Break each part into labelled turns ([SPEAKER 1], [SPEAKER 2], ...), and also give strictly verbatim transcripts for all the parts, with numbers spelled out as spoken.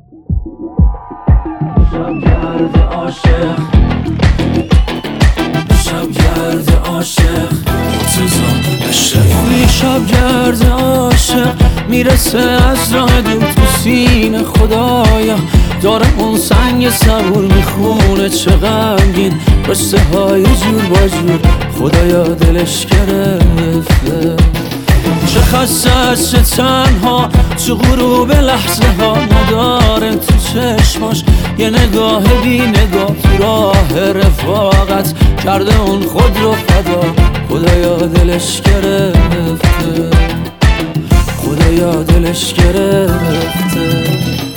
[SPEAKER 1] شبگرد عاشق شبگرد عاشق مرتضی اشرفی شبگرد عاشق میرسه از راه دور تو سینه خدایا داره اون سنگ صبور میخونه چه غمگین قصه های جور با جور خدایا دلش گرفته چه خسته چه تنها چه غروب لحظه ها نداره تو چشماش یه نگاه بی نگاه تو راه رفاقت کرده اون خود رو فدا خدایا دلش گرفته خدایا دلش گرفته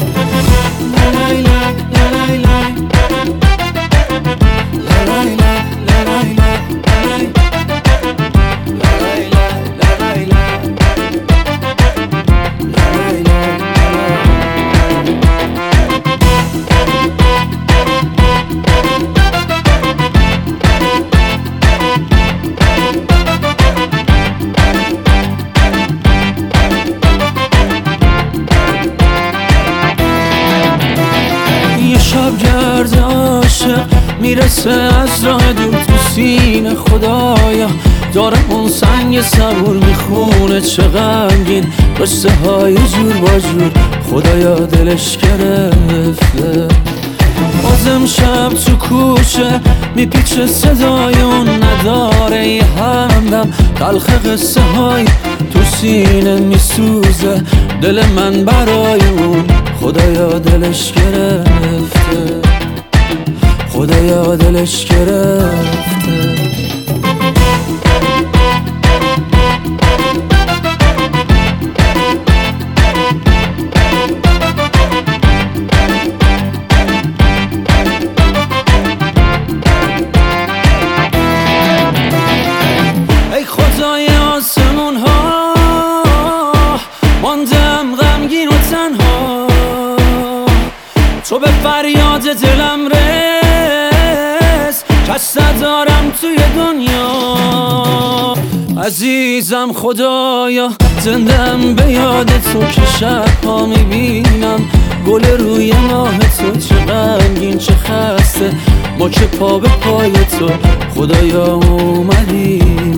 [SPEAKER 1] شبگرد عاشق میرسه از راه دور تو سینه خدایا داره اون سنگ صبور میخونه چه غمگین قصه های جور با جور خدایا دلش گرفته بازم شب تو کوچه میپیچه صدای اون نداره یه همدم تلخ قصه های تو سینه میسوزه دل من برای اون خدایا دلش گرفته خدایا دلش گرفته ای خدای آسمون ها ماندم غمگین و تنها تو به فریاد دلم رس کس ندارم توی دنیا عزیزم خدایا زندم به یاد تو که شبها میبینم گل روی ماه تو چه غمگین چه خسته ما که پا به پای تو خدایا اومدی